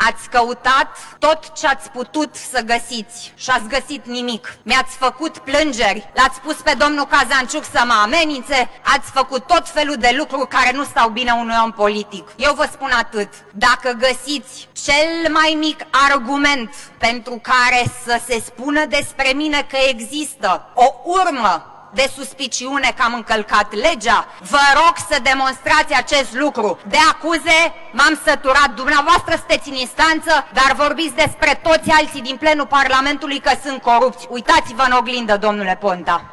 Ați căutat tot ce ați putut să găsiți și ați găsit nimic. Mi-ați făcut plângeri, l-ați pus pe domnul Cazanciuc să mă amenințe, ați făcut tot felul de lucruri care nu stau bine unui om politic. Eu vă spun atât, dacă găsiți cel mai mic argument pentru care să se spună despre mine că există o urmă de suspiciune că am încălcat legea, vă rog să demonstrați acest lucru. De acuze m-am săturat, dumneavoastră sunteți în instanță, dar vorbiți despre toți alții din plenul Parlamentului că sunt corupți. Uitați-vă în oglindă, domnule Ponta.